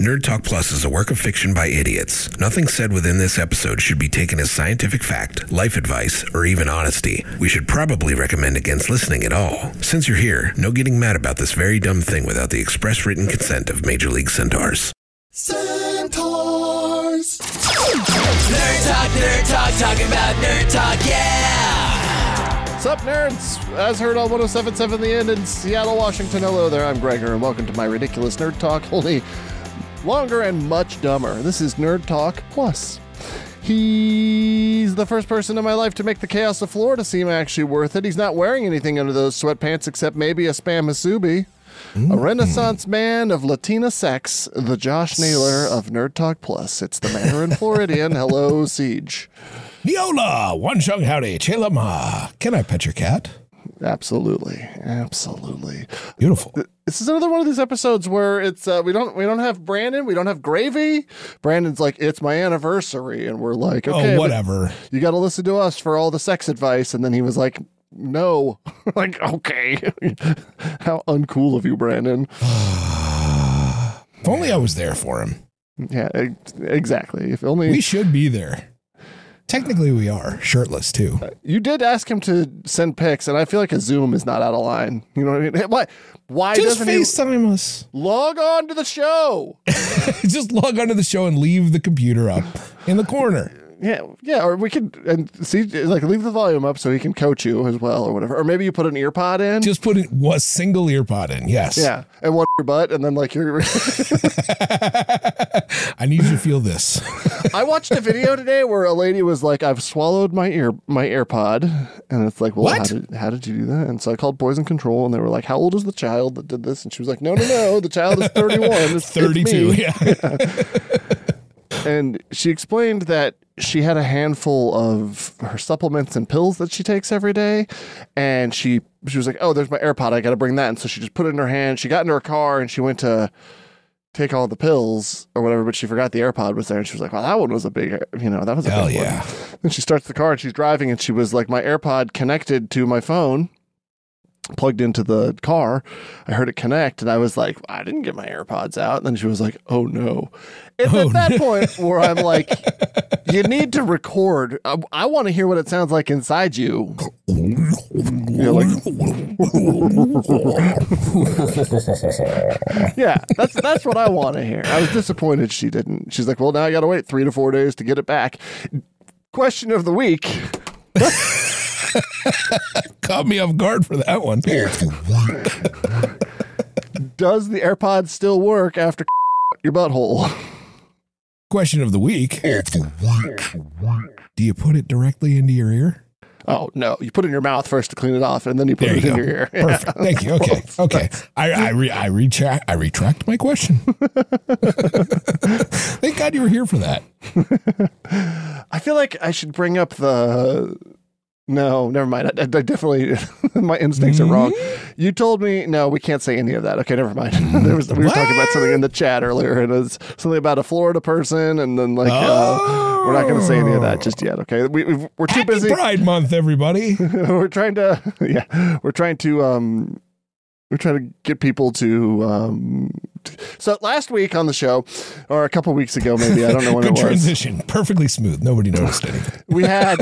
Nerd Talk Plus is a work of fiction by idiots. Nothing said within this episode should be taken as scientific fact, life advice, or even honesty. We should probably recommend against listening at all. Since you're here, no getting mad about this very dumb thing without the express written consent of Major League Centaurs. Centaurs! Nerd Talk, talking about Nerd Talk, yeah! What's up, nerds? As heard on 107.7 The End in Seattle, Washington. Hello there, I'm Gregor, and welcome to my ridiculous Nerd Talk, only longer and much dumber. This is Nerd Talk Plus. He's the first person in my life to make the chaos of Florida seem actually worth it. He's not wearing anything under those sweatpants except maybe a Spam Musubi. A renaissance man of Latina sex, the Josh Naylor of Nerd Talk Plus. It's the Mandarin Floridian. Hello, Siege. Neola, one shung howdy, chelama. Can I pet your cat? Absolutely. Beautiful. This is another one of these episodes where it's we don't have Brandon, we don't have Gravy. Brandon's like, it's my anniversary, and we're like, okay, oh, whatever. You got to listen to us for all the sex advice, and then he was like, no. Like, okay. How uncool of you, Brandon. If only I was there for him. Yeah, exactly. If only we should be there. Technically, we are shirtless too. You did ask him to send pics, and I feel like a Zoom is not out of line. You know what I mean? Why just doesn't FaceTime us? Log on to the show. Just log on to the show and leave the computer up in the corner. Yeah, or we could and see, like, leave the volume up so he can coach you as well, or whatever. Or maybe you put an ear pod in. Just put a single ear pod in. Yes. Yeah, and one your butt, and then like your. I need you to feel this. I watched a video today where a lady was like, "I've swallowed my AirPod," and it's like, "Well, what? How did you do that?" And so I called Poison Control, and they were like, "How old is the child that did this?" And she was like, "No, the child is 31. It's 32. Yeah. And she explained that she had a handful of her supplements and pills that she takes every day. And she was like, oh, there's my AirPod. I got to bring that. And so she just put it in her hand. She got in her car and she went to take all the pills or whatever, but she forgot the AirPod was there. And she was like, well, that one was a big, that was a big one. Then she starts the car and she's driving and she was like, my AirPod connected to my phone, plugged into the car. I heard it connect and I was like, I didn't get my AirPods out. And then she was like, oh no. It's at that point where I'm like, you need to record. I want to hear what it sounds like inside you. Yeah, that's what I want to hear. I was disappointed she didn't. She's like, well, now I got to wait 3 to 4 days to get it back. Question of the week. Caught me off guard for that one. Does the AirPods still work after your butthole? Question of the week. Do you put it directly into your ear? Oh, no. You put it in your mouth first to clean it off, and then you put it in your ear. Perfect. Yeah. Thank you. Okay. I retract my question. Thank God you were here for that. I feel like I should bring up the... No, never mind. I definitely, my instincts are wrong. You told me, no, we can't say any of that. Okay, never mind. We were talking about something in the chat earlier, and it was something about a Florida person, and then like, we're not going to say any of that just yet. Okay, we're too busy. Happy Pride Month, everybody. We're trying to get people to. So last week on the show, or a couple weeks ago, maybe, I don't know when it was. Transition, perfectly smooth. Nobody noticed anything. We had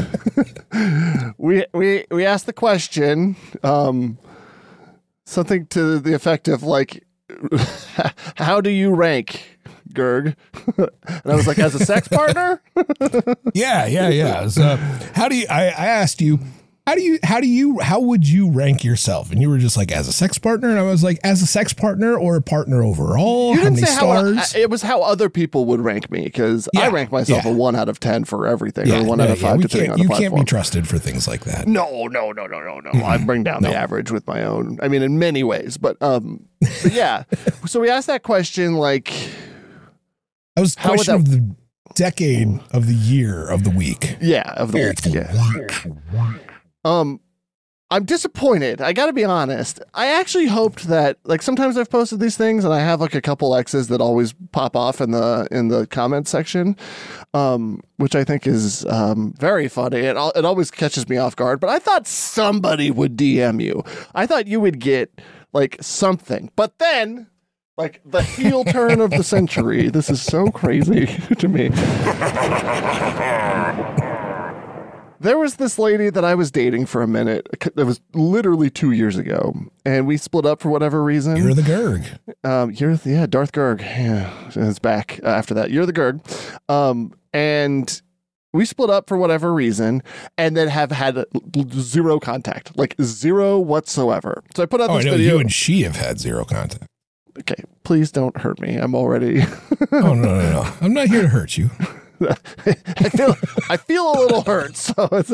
we asked the question, something to the effect of like, how do you rank, Gerg? And I was like, as a sex partner? Yeah. So how do you? I asked you. How would you rank yourself? And you were just like, as a sex partner? And I was like, as a sex partner or a partner overall? You didn't say stars? It was how other people would rank me, because I rank myself a 1 out of 10 for everything, or 1 out of 5 depending on the platform. You can't be trusted for things like that. No. I bring down the average with my own. I mean, in many ways, but yeah. So we asked that question, like, that was the question of the decade, of the year, of the week. Yeah, of the week. Yeah. I'm disappointed. I got to be honest. I actually hoped that, like, sometimes I've posted these things and I have like a couple X's that always pop off in the comment section, which I think is very funny. It always catches me off guard. But I thought somebody would DM you. I thought you would get like something. But then Like the heel turn of the century. This is so crazy to me. There was this lady that I was dating for a minute. It was literally 2 years ago, and we split up for whatever reason. You're the Gurg. Darth Gurg. Yeah, it's back after that. You're the Gurg. And we split up for whatever reason, and then have had zero contact, like zero whatsoever. So I put out this video. You and she have had zero contact. Okay, please don't hurt me. I'm already. Oh no! I'm not here to hurt you. I feel a little hurt, so it's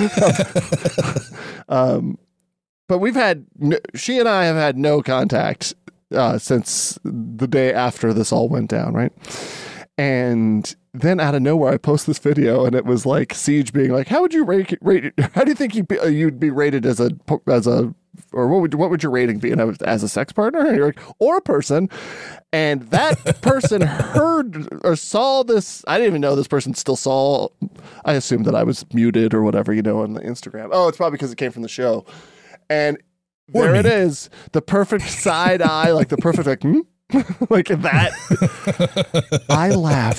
no. But she and I have had no contact since the day after this all went down, right? And then out of nowhere, I post this video, and it was like Siege being like, "How would you rate? How do you think you'd be rated as a or what would your rating be?" And I was, as a sex partner, and you're like, or a person. And that person heard or saw this. I didn't even know this person still saw. I assumed that I was muted or whatever, on the Instagram. Oh, it's probably because it came from the show. And there it is, the perfect side eye, like the perfect like that. I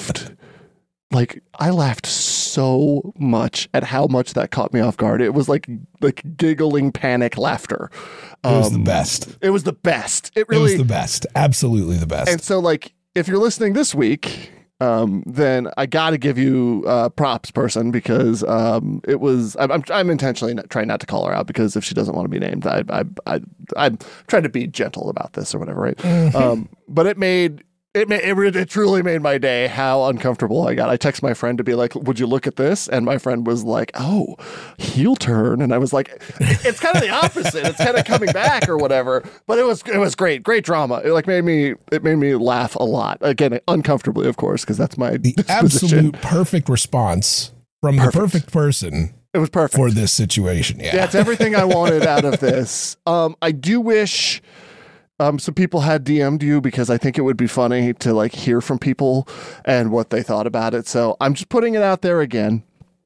laughed so much at how much that caught me off guard. It was like giggling panic laughter. It was the best. It was the best. It was the best. Absolutely the best. And so, like, if you're listening this week, then I got to give you props, person, because it was. I'm intentionally trying not to call her out, because if she doesn't want to be named, I'm trying to be gentle about this or whatever, right? Mm-hmm. But it truly made my day how uncomfortable I got. I text my friend to be like, "Would you look at this?" And my friend was like, "Oh, heel turn." And I was like, "It's kind of the opposite. It's kind of coming back or whatever." But it was great drama. It made me laugh a lot. Again, uncomfortably, of course, because that's my the disposition. Absolute perfect response from the perfect person. It was perfect for this situation. Yeah, it's everything I wanted out of this. I do wish. Some people had DM'd you, because I think it would be funny to like hear from people and what they thought about it. So I'm just putting it out there again.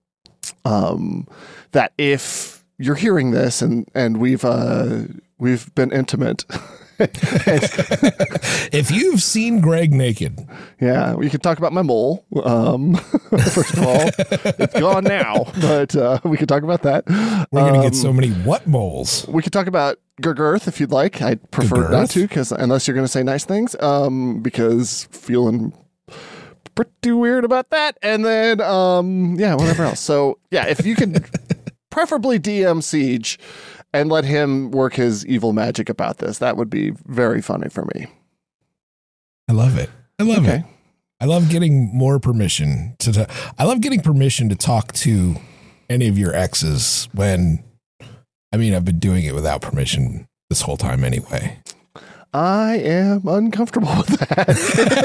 That if you're hearing this and we've been intimate. If you've seen Greg naked, yeah, we could talk about my mole. First of all, it's gone now, but we could talk about that. We're gonna get so many what moles. We could talk about Gurgurth if you'd like. I'd prefer not to, because unless you're going to say nice things, because feeling pretty weird about that. And then whatever else. So yeah, if you can preferably DM Siege and let him work his evil magic about this, that would be very funny for me. I love it. I love getting more permission I love getting permission to talk to any of your exes when, I've been doing it without permission this whole time anyway. I am uncomfortable with that.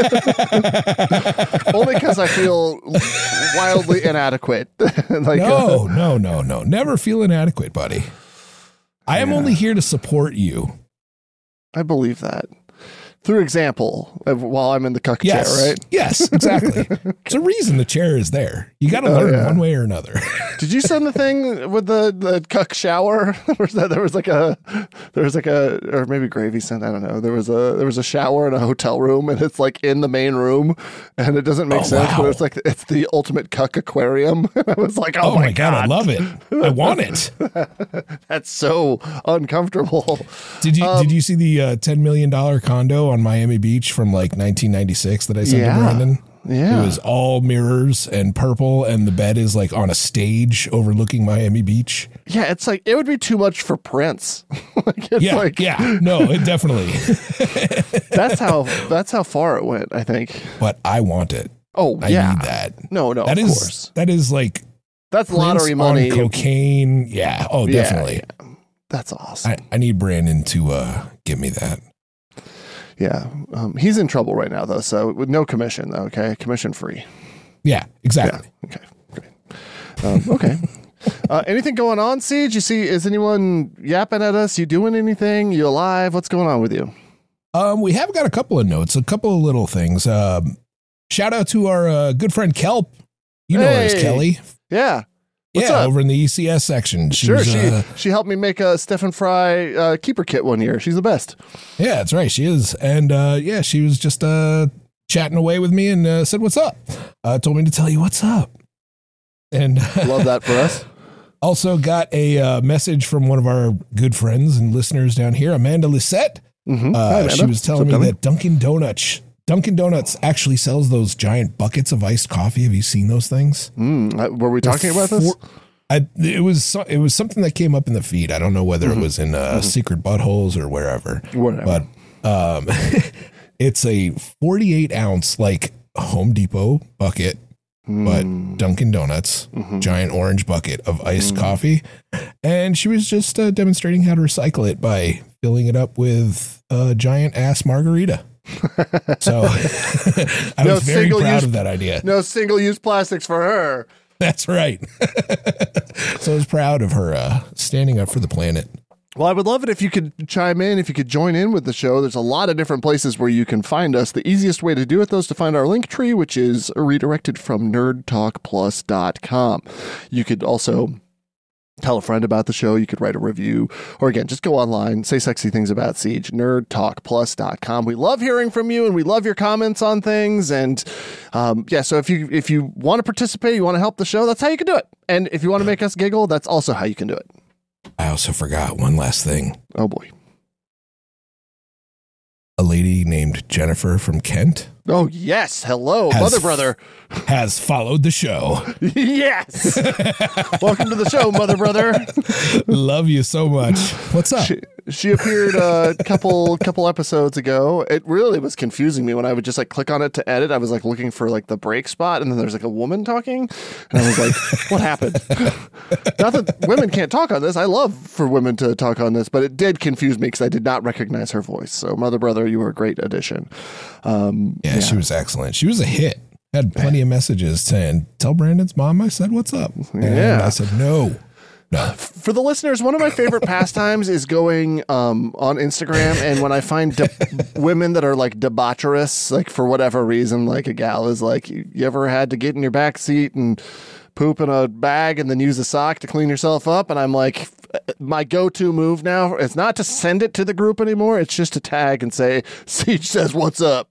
Only because I feel wildly inadequate. No. Never feel inadequate, buddy. I am only here to support you. I believe that. Through example, while I'm in the cuck chair, right? Yes, exactly. There's a reason the chair is there. You got to learn one way or another. Did you send the thing with the cuck shower? Or maybe Gravy sent, I don't know. There was a shower in a hotel room, and it's like in the main room, and it doesn't make sense, but it's the ultimate cuck aquarium. I was like, oh my God, I love it. I want it. That's so uncomfortable. Did you see the $10 million condo on Miami Beach from like 1996 that I sent to Brandon? Yeah. It was all mirrors and purple, and the bed is like on a stage overlooking Miami Beach. Yeah, it's like, it would be too much for Prince. No, it definitely. That's how far it went, I think. But I want it. Oh, I need that. No, of course. That is like, that's Prince lottery money. On cocaine. Yeah. Oh, definitely. Yeah. That's awesome. I need Brandon to give me that. Yeah. He's in trouble right now, though. So with no commission, though. Okay. Commission free. Yeah, exactly. Yeah. Okay. Great. Okay. Anything going on, Siege? Is anyone yapping at us? You doing anything? You alive? What's going on with you? We have got a couple of notes, a couple of little things. Shout out to our good friend Kelp. You know her as Kelly. Yeah. What's up? Over in the ECS section. Sure, she helped me make a Stefan Fry keeper kit one year. She's the best. Yeah, that's right. She is. And yeah, she was just chatting away with me and said, what's up? Told me to tell you what's up. And love that for us. Also got a message from one of our good friends and listeners down here, Amanda Lisette. Mm-hmm. Hi, Amanda. She was telling me that Dunkin' Donuts actually sells those giant buckets of iced coffee. Have you seen those things? Were we talking about this? It was something that came up in the feed. I don't know whether it was in Secret Buttholes or wherever. Whatever. But it's a 48 ounce like Home Depot bucket, but Dunkin' Donuts giant orange bucket of iced coffee, and she was just demonstrating how to recycle it by filling it up with a giant ass margarita. So I was very proud of that idea. No single-use plastics for her. That's right. So I was proud of her standing up for the planet. Well, I would love it if you could chime in, if you could join in with the show. There's a lot of different places where you can find us. The easiest way to do it, though, is to find our link tree, which is redirected from nerdtalkplus.com. You could also tell a friend about the show. You could write a review, or again, just go online, say sexy things about Siege, nerdtalkplus.com. We love hearing from you, and we love your comments on things. And yeah, so if you want to participate, you want to help the show, that's how you can do it. And if you want to make us giggle, that's also how you can do it. I also forgot one last thing. Oh boy. A lady named Jennifer from Kent. Oh, yes. Hello, Mother Brother. Has followed the show. Yes. Welcome to the show, Mother Brother. Love you so much. What's up? She appeared a couple episodes ago. It really was confusing me when I would just like click on it to edit. I was like looking for like the break spot, and then there's like a woman talking, and I was like, what happened? Not that women can't talk on this. I love for women to talk on this, but it did confuse me because I did not recognize her voice. So, Mother Brother, you were a great addition. Yeah, she was excellent. She was a hit. Had plenty of messages saying, tell Brandon's mom I said, what's up? And I said, no. For the listeners, one of my favorite pastimes is going on Instagram, and when I find women that are like debaucherous, like for whatever reason, like a gal is like, you ever had to get in your back seat and poop in a bag and then use a sock to clean yourself up? And I'm like, my go-to move now is not to send it to the group anymore. It's just to tag and say, Siege says, what's up?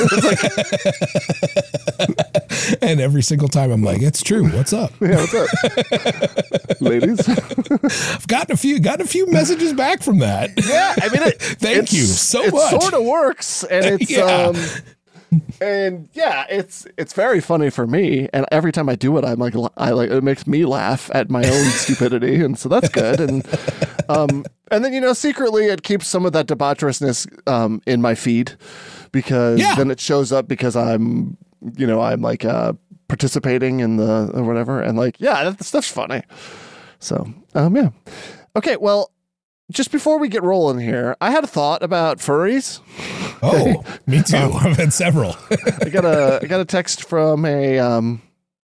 And every single time I'm like, it's true. What's up? Yeah, what's up? Ladies. I've gotten a few messages back from that. Yeah. I mean, thank you so much. It sort of works. And it's, and yeah, it's very funny for me. And every time I do it, I'm like, it makes me laugh at my own stupidity. And so that's good. And then, you know, secretly it keeps some of that debaucherousness in my feed, because then it shows up because I'm like participating in the or whatever. And like, yeah, that stuff's funny. So, yeah. Okay. Well, just before we get rolling here, I had a thought about furries. Oh, me too. I've had several. I got a text from a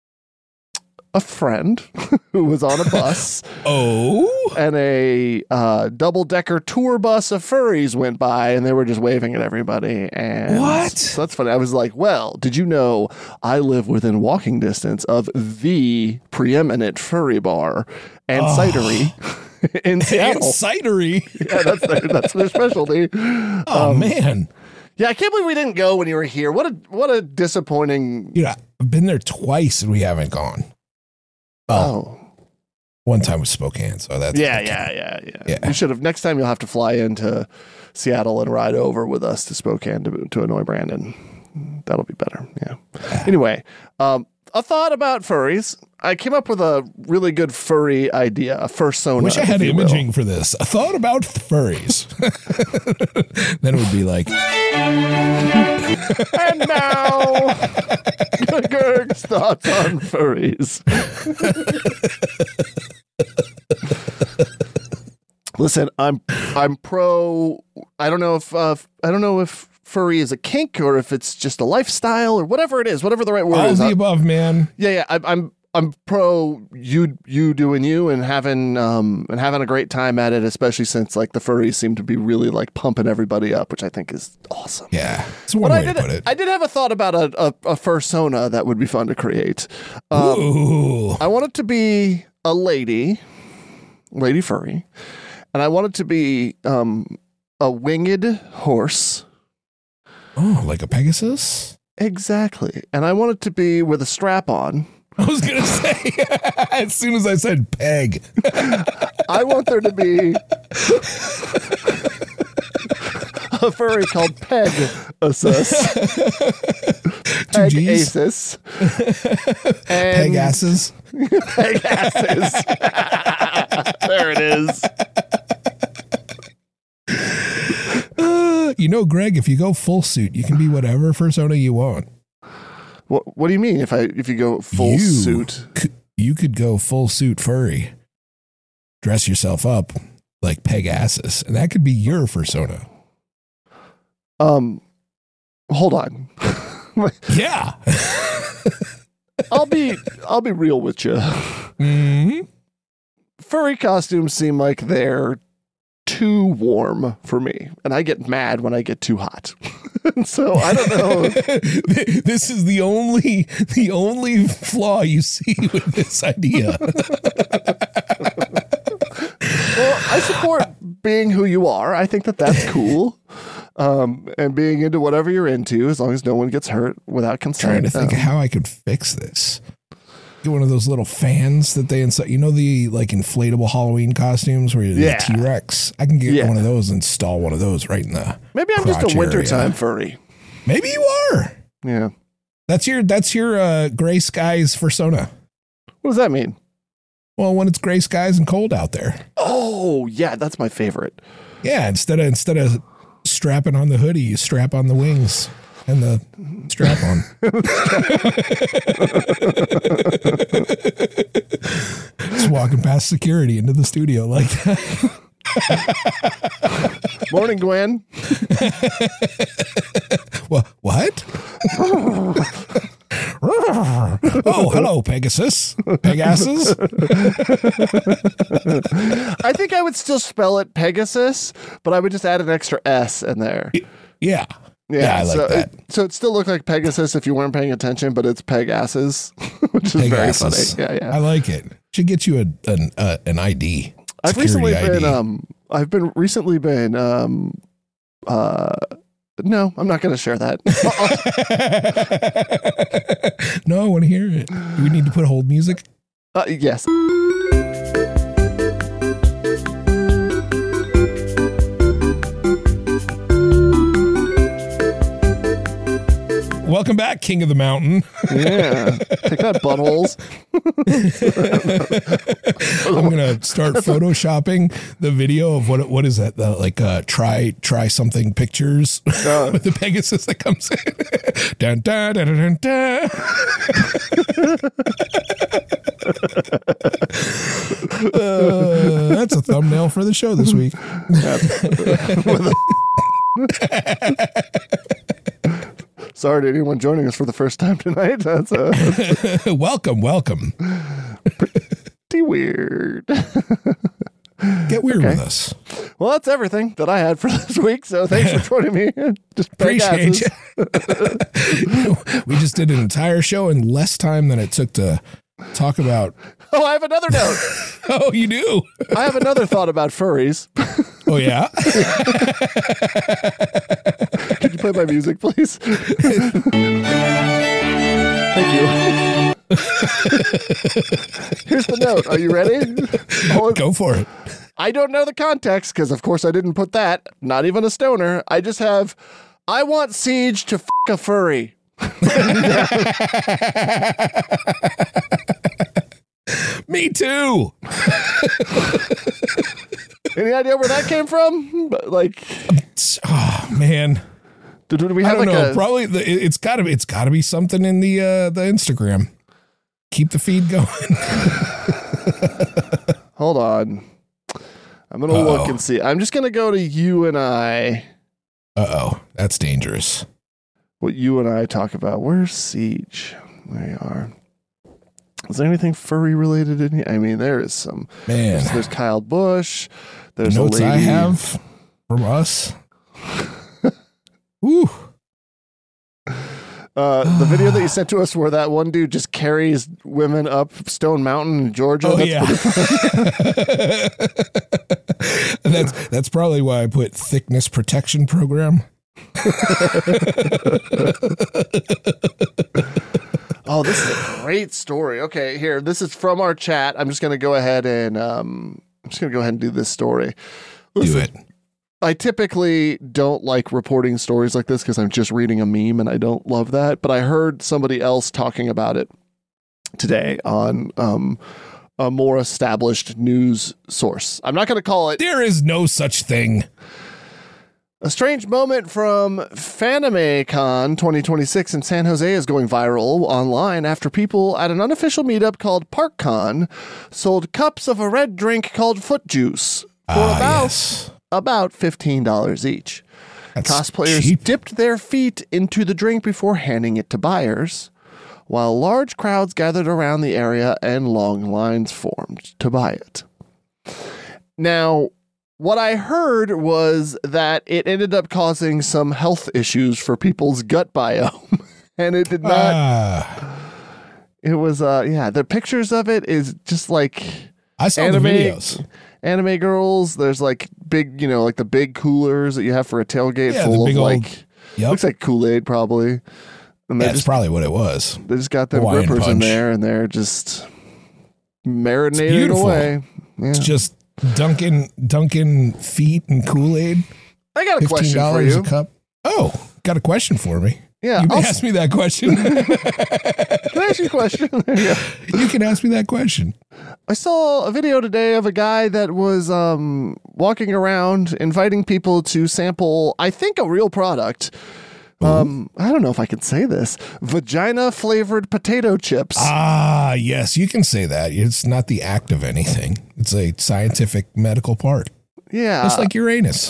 friend who was on a bus. Oh, and a double-decker tour bus of furries went by, and they were just waving at everybody. And what? So that's funny. I was like, well, did you know I live within walking distance of the preeminent furry bar and cidery in Seattle? And cidery. Yeah, that's their specialty. Oh, man. Yeah, I can't believe we didn't go when you were here. What a disappointing. Yeah, I've been there twice and we haven't gone. Oh. One time was Spokane, so that's yeah. You should have. Next time you'll have to fly into Seattle and ride over with us to Spokane to annoy Brandon. That'll be better. Yeah. Anyway, a thought about furries. I came up with a really good furry idea, a fursona. Wish I had imaging for this. A thought about furries. Then it would be like. And now, Gerg's thoughts on furries. Listen, I'm pro. I don't know if furry is a kink or if it's just a lifestyle or whatever it is, whatever the right word is. All the above, man. Yeah. I'm pro you doing you and having a great time at it, especially since like the furries seem to be really like pumping everybody up, which I think is awesome. Yeah, it's one way to put it. I did have a thought about a fursona that would be fun to create. Ooh. I want it to be a lady furry, and I want it to be a winged horse. Oh, like a Pegasus? Exactly. And I want it to be with a strap on. I was going to say, as soon as I said peg. I want there to be a furry called Pegasus. Pegasus. Pegasus. Pegasus. There it is. You know, Greg, if you go full suit, you can be whatever persona you want. What do you mean if you go full suit? You could go full suit furry. Dress yourself up like Pegasus, and that could be your persona. Hold on. Yeah. I'll be real with you. Mm-hmm. Furry costumes seem like they're too warm for me, and I get mad when I get too hot. So I don't know. This is the only flaw you see with this idea. Well, I support being who you are. I think that's cool. And being into whatever you're into, as long as no one gets hurt without consent. Trying to think of how I could fix this. Get one of those little fans that they insert. You know the like inflatable Halloween costumes where you're the T-Rex? I can get one of those and install one of those right in the Maybe I'm just a wintertime furry. Maybe you are. Yeah. That's your gray skies persona. What does that mean? Well, when it's gray skies and cold out there. Oh, yeah, that's my favorite. Yeah, instead of strapping on the hoodie, you strap on the wings and the strap on. Just walking past security into the studio like that. Morning, Gwen. What? Oh, hello, Pegasus. Pegasus. I think I would still spell it Pegasus, but I would just add an extra S in there. Yeah. Yeah, I like that. So it still looked like Pegasus if you weren't paying attention, but it's Pegasus, which is very funny. Yeah. I like it. Should get you an ID. I've recently been no, I'm not going to share that. No, I want to hear it. Do we need to put hold music? Yes. Welcome back, King of the Mountain. Yeah. Take that, buttholes. I'm going to start photoshopping the video of what is that? Try something pictures with the Pegasus that comes in. Dun, dun, dun, dun, dun, dun. That's a thumbnail for the show this week. Sorry to anyone joining us for the first time tonight. That's welcome. Pretty weird. Get weird with us. Well, that's everything that I had for this week. So thanks for joining me. Just appreciate you. We just did an entire show in less time than it took to talk about. Oh, I have another note. Oh, you do? I have another thought about furries. Oh, yeah? Could you play my music, please? Thank you. Here's the note. Are you ready? Go for it. I don't know the context because, of course, I didn't put that. Not even a stoner. I just have, I want Siege to f*** a furry. Me too. Any idea where that came from? Oh man, did we have I don't know. Probably it's got to be something in the Instagram. Keep the feed going. Hold on, I'm gonna look and see. I'm just gonna go to you and I. That's dangerous. What you and I talk about? Where's Siege? There you are. Is there anything furry related in here? I mean, there is some. Man, there's Kyle Busch. There's the notes a lady. I have from us. Ooh. The video that you sent to us where that one dude just carries women up Stone Mountain in Georgia. Oh, yeah. That's probably why I put thickness protection program. Oh, this is a great story. Okay, here. This is from our chat. I'm just going to go ahead and do this story. Listen, Do it. I typically don't like reporting stories like this because I'm just reading a meme and I don't love that. But I heard somebody else talking about it today on a more established news source. I'm not going to call it There is no such thing. a strange moment from FanimeCon 2026 in San Jose is going viral online after people at an unofficial meetup called ParkCon sold cups of a red drink called Foot Juice for about $15 each. That's Cosplayers cheap. dipped their feet into the drink before handing it to buyers, while large crowds gathered around the area and long lines formed to buy it. Now, what I heard was that it ended up causing some health issues for people's gut biome, and it did not. It was, the pictures of it is just like I saw the videos. Anime girls. There's like big, like the big coolers that you have for a tailgate Yeah, full the big of old- like, Yep. looks like Kool-Aid probably. And That's probably what it was. they just got them Hawaiian grippers in punch. there and they're just marinating beautiful. away. Yeah. It's just dunking feet and Kool-Aid. I got a question for $15 you. a cup. Oh, got a question for me. Yeah, You can I'll ask me that question. Can I ask you a question? There you go. You can ask me that question. I saw a video today of a guy that was walking around inviting people to sample, I think, a real product. I don't know if I can say this. Vagina flavored potato chips. Ah, yes, you can say that. It's not the act of anything. It's a scientific medical part. Yeah. Just like Uranus.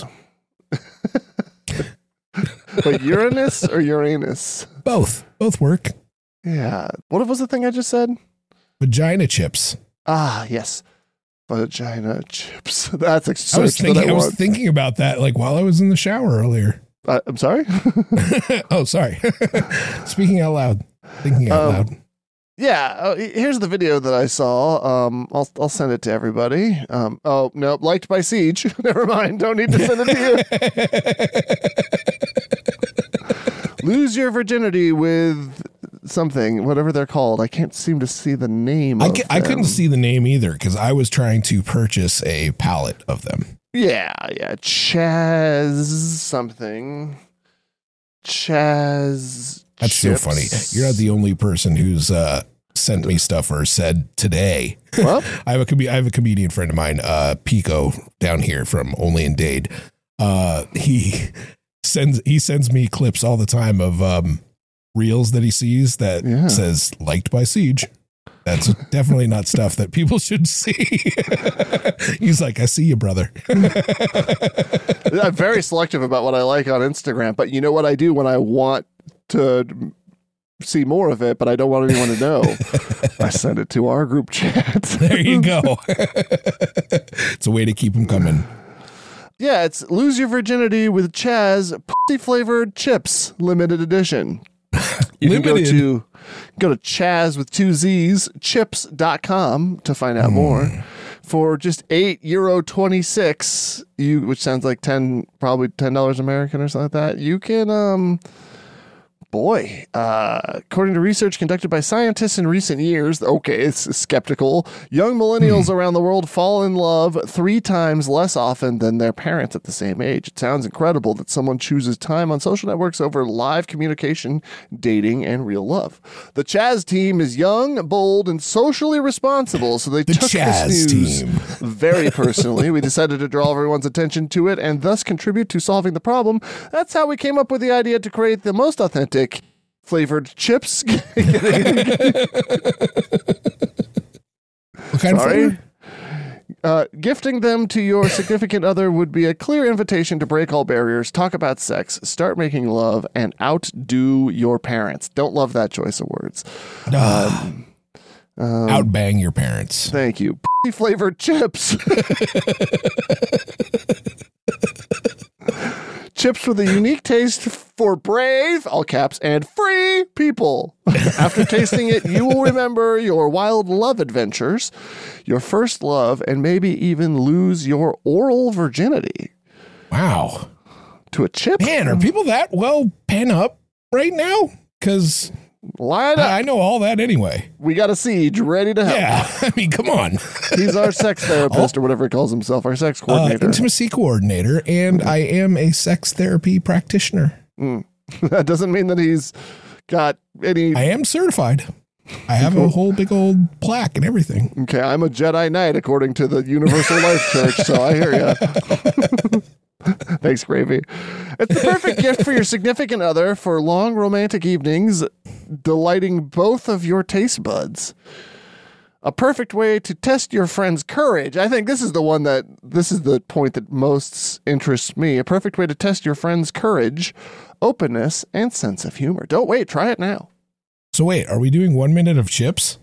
But Uranus or Uranus? Both work. Yeah. What was the thing I just said? Vagina chips. Ah, yes. Vagina chips. That's a I search was that I thinking want. thinking about that like while I was in the shower earlier. I'm sorry? Oh, sorry. Speaking out loud. Thinking out loud. Yeah, here's the video that I saw. I'll send it to everybody. Oh no, liked by Siege. Never mind. Don't need to send it to you. Lose your virginity with something, whatever they're called. I can't seem to see the name. I of couldn't them. see the name either because I was trying to purchase a pallet of them. Yeah, Chaz something. Chaz. That's chips. so funny. You're not the only person who's sent me stuff or said today. Well, I have a comedian friend of mine, Pico, down here from Only in Dade. He sends me clips all the time of reels that he sees that says liked by Siege. That's definitely not stuff that people should see. He's like, I see you, brother. I'm very selective about what I like on Instagram, but you know what I do when I want to see more of it, but I don't want anyone to know? I send it to our group chat. There you go. It's a way to keep them coming. Yeah, it's Lose Your Virginity with Chaz pussy flavored chips limited edition. You can go to Chaz with 2 Z's chips.com to find out more. For just €8.26, which sounds like probably $10 American or something like that, you can according to research conducted by scientists in recent years, it's skeptical, young millennials around the world fall in love 3 times less often than their parents at the same age. It sounds incredible that someone chooses time on social networks over live communication, dating, and real love. The Chaz team is young, bold, and socially responsible, so they took Chaz this news team. very personally. We decided to draw everyone's attention to it and thus contribute to solving the problem. That's how we came up with the idea to create the most authentic flavored chips. What kind of flavor? Gifting them to your significant other would be a clear invitation to break all barriers, talk about sex, start making love, and outdo your parents. Don't love that choice of words. Outbang your parents. Thank you. Flavored chips. Chips with a unique taste for brave, all caps, and free people. After tasting it, you will remember your wild love adventures, your first love, and maybe even lose your oral virginity. Wow. To a chip? Man, are people that well pen up right now? Because Line up. I know all that anyway. We got a siege ready to help. Yeah, I mean, come on. He's our sex therapist or whatever he calls himself, our sex coordinator. Intimacy coordinator, and I am a sex therapy practitioner. That doesn't mean that he's got any... I am certified. I have a whole big old plaque and everything. Okay, I'm a Jedi Knight according to the Universal Life Church, so I hear you. Thanks, Gravy. It's the perfect gift for your significant other for long romantic evenings, delighting both of your taste buds. A perfect way to test your friend's courage. I think this is the point that most interests me. A perfect way to test your friend's courage, openness, and sense of humor. Don't wait, try it now. So wait, are we doing 1 minute of chips?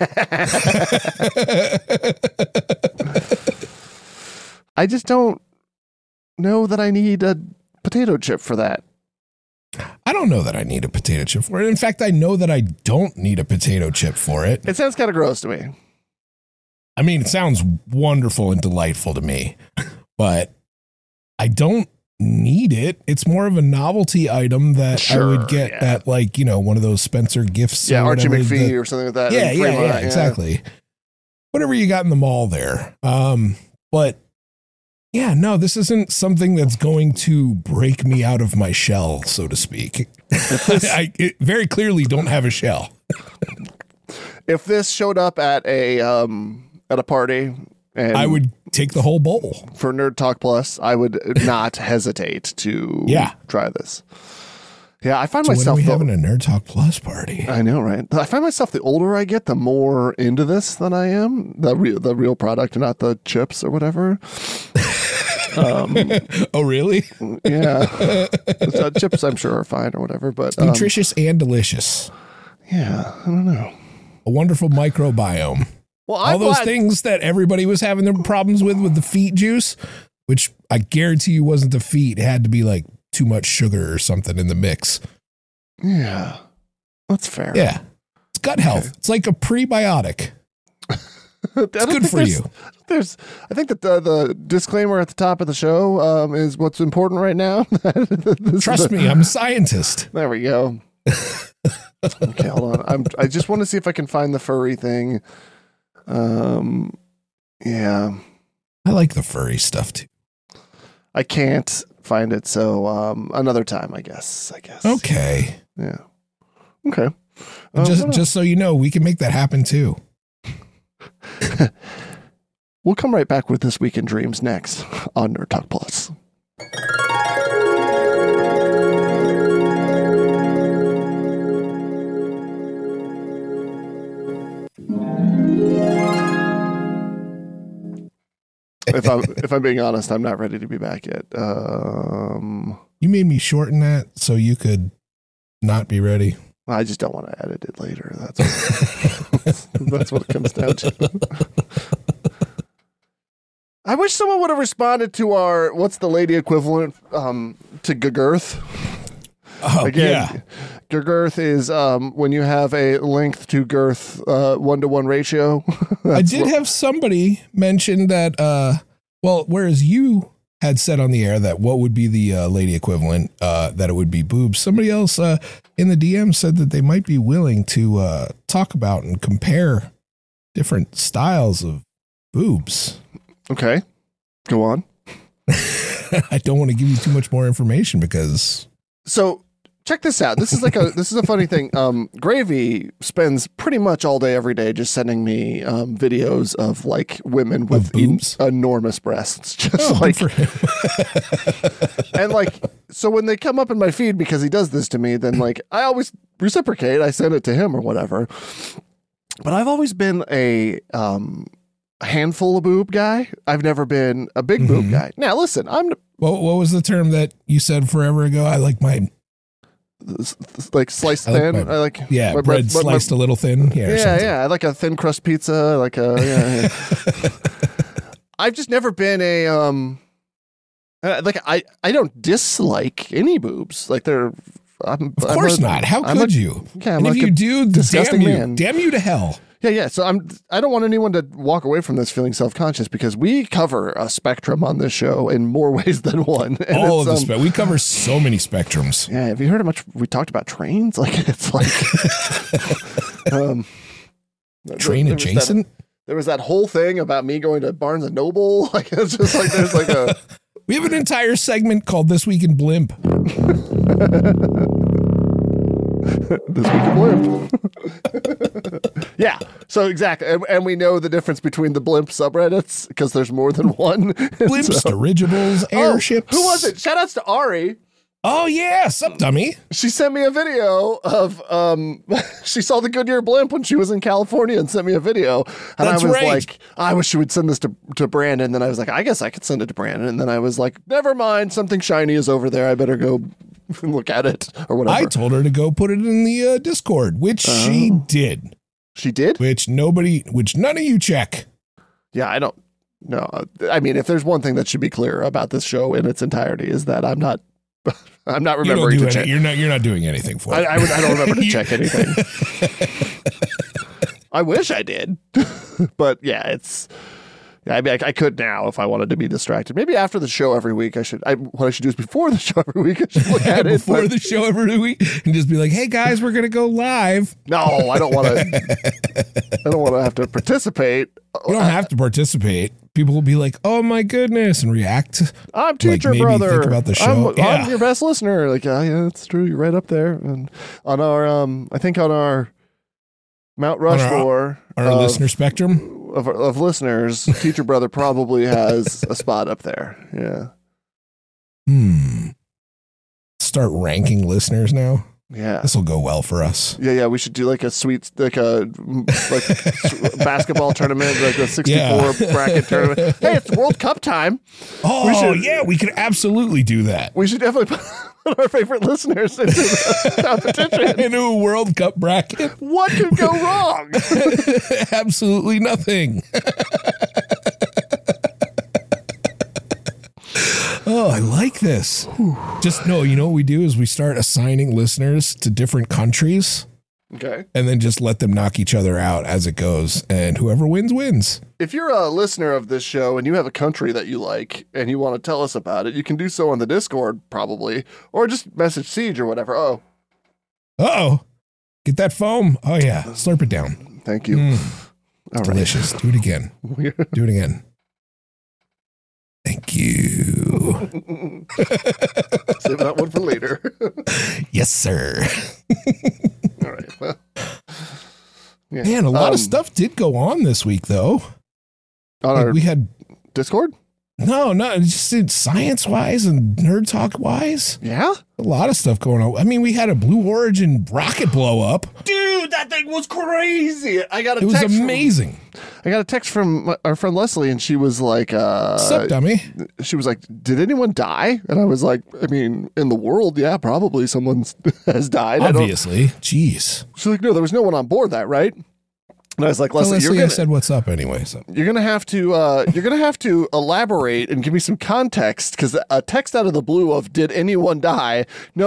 I just don't know that I need a potato chip for that. I don't know that I need a potato chip for it. In fact, I know that I don't need a potato chip for it. It sounds kind of gross to me. I mean, it sounds wonderful and delightful to me, but I don't need it. It's more of a novelty item that I would get at, like, you know, one of those Spencer gifts. Yeah, Archie McPhee or something like that. Yeah, exactly. Whatever you got in the mall there. But yeah, no, this isn't something that's going to break me out of my shell, so to speak. I very clearly don't have a shell. If this showed up at a party, and I would take the whole bowl for Nerd Talk Plus, I would not hesitate to try this. Yeah, I find myself when are we having a Nerd Talk Plus party. I know, right? I find myself the older I get, the more into this than I am. The real product, not the chips or whatever. Oh, really? Yeah. Chips, I'm sure, are fine or whatever, but nutritious and delicious. Yeah, I don't know. A wonderful microbiome. Well, all those things that everybody was having their problems with the feet juice, which I guarantee you wasn't the feet. It had to be like too much sugar or something in the mix. Yeah, that's fair. Yeah, it's gut health. Okay. It's like a prebiotic. It's good for you. I think that the disclaimer at the top of the show is what's important right now. Trust me, I'm a scientist. There we go. Okay, hold on. I just want to see if I can find the furry thing. Yeah. I like the furry stuff too. I can't find it, so another time, I guess. Okay. Yeah. Okay. Just so you know, we can make that happen too. We'll come right back with This Week in Dreams next on Nerd Talk Plus. If I'm being honest, I'm not ready to be back yet. You made me shorten that so you could not be ready. I just don't want to edit it later. That's what it comes down to. I wish someone would have responded to our what's the lady equivalent to Gagirth. Oh, again, girth is when you have a length to girth 1-to-1 ratio. I did have somebody mention that. Whereas you had said on the air that what would be the lady equivalent, that it would be boobs. Somebody else in the DM said that they might be willing to talk about and compare different styles of boobs. Okay, go on. I don't want to give you too much more information because. So check this out. This is a funny thing. Gravy spends pretty much all day, every day, just sending me videos of like women with enormous breasts, just and like, so when they come up in my feed, because he does this to me, then like I always reciprocate. I send it to him or whatever. But I've always been a handful of boob guy. I've never been a big boob guy. Now listen, what was the term that you said forever ago? I like my like sliced thin. I like my bread sliced a little thin. Yeah. I like a thin crust pizza. Like a I've just never been a I don't dislike any boobs. Like they're. Of course not. How could you? Yeah, and if you do, disgusting man. Damn you to hell. Yeah. So I don't want anyone to walk away from this feeling self-conscious because we cover a spectrum on this show in more ways than one. And all of the we cover so many spectrums. Yeah. Have you heard how much we talked about trains? Like it's like train adjacent. There was that whole thing about me going to Barnes and Noble. Like it's just like there's like a. We have an entire segment called This Week in Blimp. This Week in Blimp. Yeah, so exactly. And we know the difference between the Blimp subreddits because there's more than one. Blimps, dirigibles, airships. Who was it? Shout outs to Ari. Oh, yeah. Sup, dummy? She sent me a video of, she saw the Goodyear blimp when she was in California and sent me a video. And That's I was right. like, I wish she would send this to Brandon. And then I was like, I guess I could send it to Brandon. And then I was like, never mind. Something shiny is over there. I better go look at it or whatever. I told her to go put it in the Discord, which she did. She did? Which none of you check. Yeah, I don't know. I mean, if there's one thing that should be clear about this show in its entirety is that I'm not remembering to check. You're not doing anything for it. I don't remember to check anything. I wish I did, but yeah, it's. Yeah, I mean, I could now if I wanted to be distracted. Maybe after the show every week, what I should do is before the show every week, I should look at it. Before the show every week and just be like, hey guys, we're going to go live. No, I don't want to. I don't want to have to participate. You don't have to participate. People will be like, oh my goodness, and react. I'm teacher like, maybe brother. Think about the show. I'm your best listener. Like, yeah, that's true. You're right up there. And on our, I think on our Mount Rushmore, our listener spectrum of listeners, teacher brother probably has a spot up there. Yeah. Start ranking listeners now. Yeah, this will go well for us. Yeah. We should do like a basketball tournament, like a 64 bracket tournament. Hey, it's World Cup time. Oh, we could absolutely do that. We should definitely put our favorite listeners into the competition. Into a World Cup bracket. What could go wrong? Absolutely nothing. Oh, I like this. Just no, you know what we do is we start assigning listeners to different countries. Okay. And then just let them knock each other out as it goes. And whoever wins, wins. If you're a listener of this show and you have a country that you like and you want to tell us about it, you can do so on the Discord probably, or just message Siege or whatever. Uh-oh. Get that foam. Oh, yeah. Slurp it down. Thank you. It's delicious. Do it again. Do it again. Thank you. Save that one for later. Yes, sir. All right. Well, yeah. Man, a lot of stuff did go on this week, though. We had Discord? No, just science-wise and nerd talk-wise. Yeah? A lot of stuff going on. I mean, we had a Blue Origin rocket blow up. Dude, that thing was crazy. It was amazing. I got a text from our friend Leslie, and she was like, sup, dummy? She was like, did anyone die? And I was like, I mean, in the world, yeah, probably someone has died. Obviously. Jeez. She's like, no, there was no one on board that, right? And I was like, Leslie, I said, what's up anyway? So you're gonna have to elaborate and give me some context, because a text out of the blue of "Did anyone die?" No.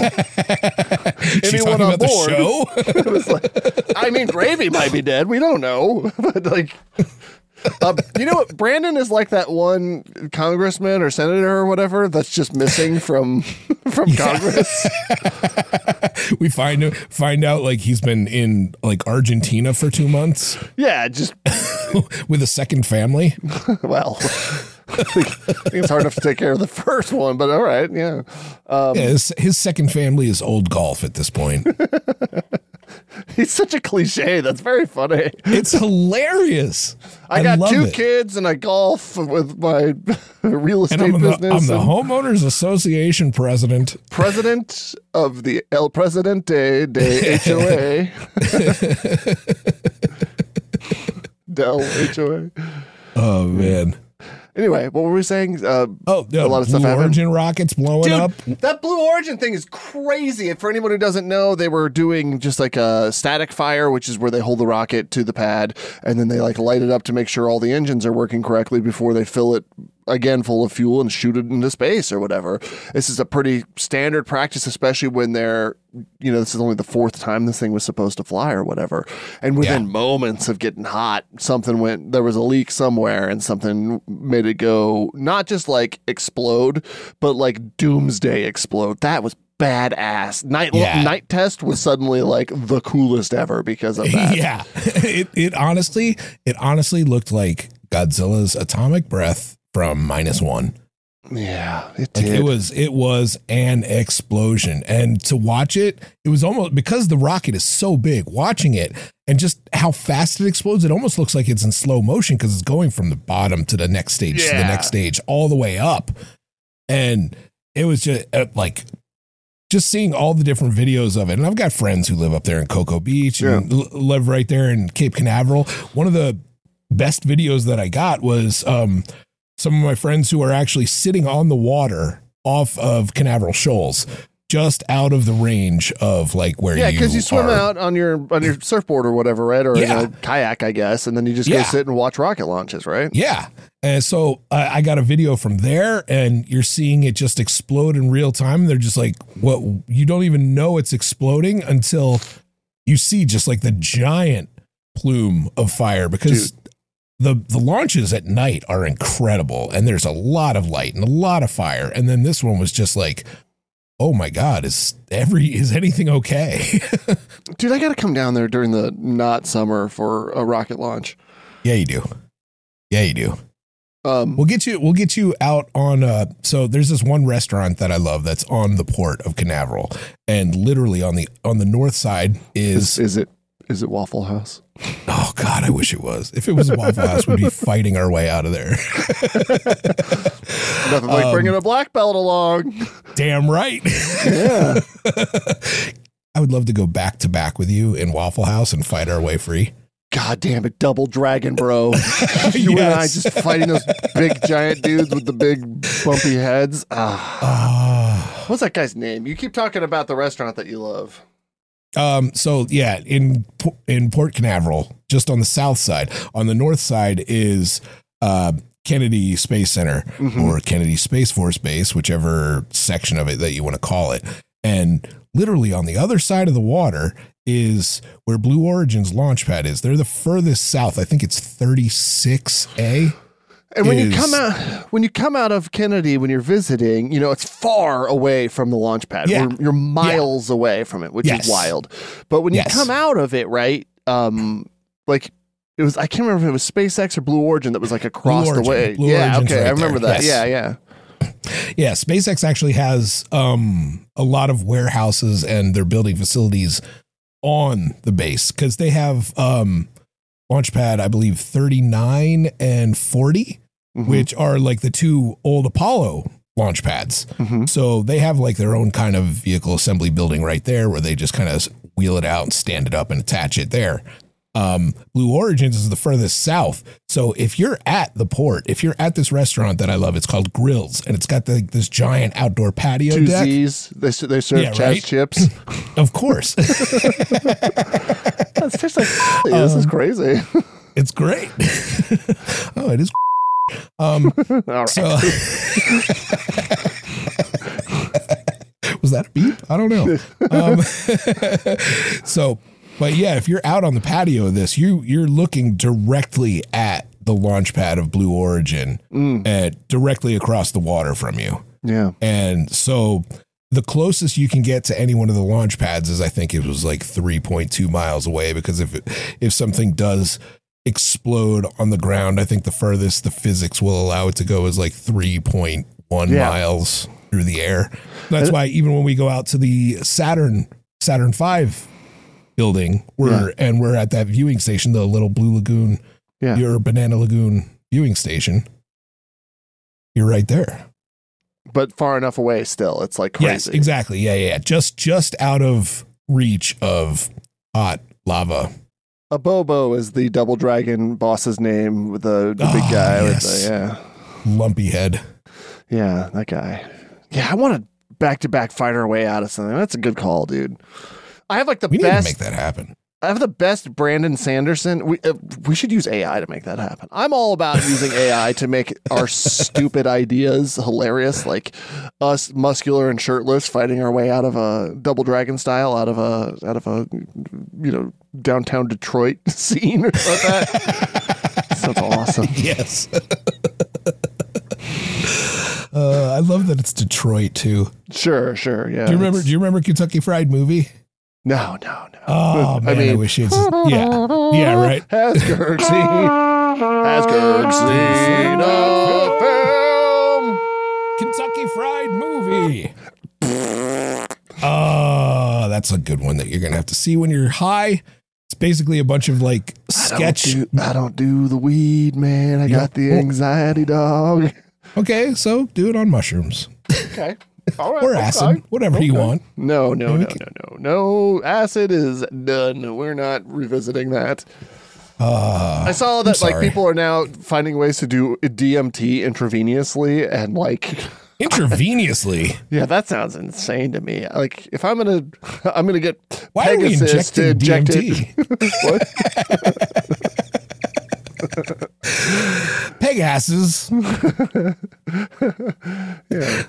Anyone on board? It was like, I mean, Gravy might be dead. We don't know, but like. You know what? Brandon is like that one congressman or senator or whatever that's just missing from Congress. We find out like he's been in like Argentina for 2 months. Yeah, just with a second family. Well, I think it's hard enough to take care of the first one, but all right, yeah. His second family is old golf at this point. He's such a cliche. That's very funny. It's hilarious. I got 2 kids and I golf with my real estate business. I'm the Homeowners Association president. President of the El Presidente de HOA. Del HOA. Oh, man. Anyway, what were we saying? A lot of stuff happened. Blue Origin rockets blowing up. That Blue Origin thing is crazy. And for anyone who doesn't know, they were doing just like a static fire, which is where they hold the rocket to the pad, and then they like light it up to make sure all the engines are working correctly before they fill it again full of fuel and shoot it into space or whatever. This is a pretty standard practice, especially when they're, this is only the fourth time this thing was supposed to fly or whatever. And within moments of getting hot, there was a leak somewhere and something made it go, not just like explode, but like doomsday explode. That was badass. Night Test was suddenly like the coolest ever because of that. Yeah. It honestly looked like Godzilla's atomic breath from -1. Yeah, it did. It was an explosion. And to watch it, it was almost, because the rocket is so big, watching it and just how fast it explodes, it almost looks like it's in slow motion because it's going from the bottom to the next stage to the next stage all the way up. And it was just seeing all the different videos of it. And I've got friends who live up there in Cocoa Beach and live right there in Cape Canaveral. One of the best videos that I got was some of my friends who are actually sitting on the water off of Canaveral Shoals, just out of the range of like where because you swim out on your surfboard or whatever, right? Or in a kayak, I guess, and then you just go sit and watch rocket launches, right? Yeah. And so I got a video from there, and you're seeing it just explode in real time. They're just like, what? You don't even know it's exploding until you see just like the giant plume of fire, because the launches at night are incredible, and there's a lot of light and a lot of fire. And then this one was just like, oh my God, is anything okay? Dude, I got to come down there during the not summer for a rocket launch. Yeah, you do. We'll get you out on so there's this one restaurant that I love that's on the port of Canaveral, and literally on the north side is it Waffle House? Oh God, I wish it was. If it was a Waffle House, we'd be fighting our way out of there. Nothing like bringing a black belt along. Damn right. Yeah. I would love to go back to back with you in Waffle House and fight our way free. God damn it, Double Dragon, bro. You and I just fighting those big giant dudes with the big bumpy heads. What's that guy's name? You keep talking about the restaurant that you love. So yeah, in Port Canaveral, just on the south side. On the north side is Kennedy Space Center, or Kennedy Space Force Base, whichever section of it that you want to call it. And literally on the other side of the water is where Blue Origin's launch pad is. They're the furthest south. I think it's 36A. And when you come out of Kennedy, when you're visiting, it's far away from the launch pad. Yeah. You're miles away from it, which is wild. But when you come out of it, right? Like it was, I can't remember if it was SpaceX or Blue Origin that was like across the way. Blue Origin's okay, right I remember there. that. Yes. Yeah, SpaceX actually has a lot of warehouses, and they're building facilities on the base because they have launch pad, I believe 39 and 40, which are like the two old Apollo launch pads. So they have like their own kind of vehicle assembly building right there where they just kind of wheel it out and stand it up and attach it there. Blue Origins is the furthest south. So if you're at the port, if you're at this restaurant that I love, it's called Grills, and it's got this giant outdoor patio Two deck. Z's. They serve Chaz chips. Of course. It tastes like this is crazy. It's great. Oh, it is. All right. So, was that a beep? I don't know. But yeah, if you're out on the patio of this, you're looking directly at the launch pad of Blue Origin, directly across the water from you. Yeah. And so the closest you can get to any one of the launch pads is, I think it was like 3.2 miles away, because if something does explode on the ground, I think the furthest the physics will allow it to go is like 3.1 miles through the air. That's why even when we go out to the Saturn V building, we're at that viewing station, the little Blue Lagoon, your Banana Lagoon viewing station. You're right there, but far enough away still. It's like crazy. Yes, exactly. Yeah. Just out of reach of hot lava. Abobo is the Double Dragon boss's name, with the big guy with the lumpy head. Yeah, that guy. Yeah, I want to back-to-back fight our way out of something. That's a good call, dude. I have like the we best. Need to make that happen. I have the best Brandon Sanderson. We should use AI to make that happen. I'm all about using AI to make our stupid ideas hilarious, like us muscular and shirtless fighting our way out of a Double Dragon style out of a downtown Detroit scene or something like that. Sounds awesome. Yes. I love that it's Detroit too. Sure, yeah. Do you remember Kentucky Fried Movie? No. Oh man, I wish it's yeah, right. Has Gerg seen a film? Kentucky Fried Movie. Oh, that's a good one that you're gonna have to see when you're high. It's basically a bunch of like sketch. I don't do the weed, man. I got the anxiety, dog. Okay, so do it on mushrooms. Okay. All right. Or acid, whatever you want. No. Acid is done. We're not revisiting that. I saw that like people are now finding ways to do DMT intravenously and like intravenously. Yeah, that sounds insane to me. Like if I'm gonna get why Pegasus are we to inject DMT? What? Pegasus. Yeah.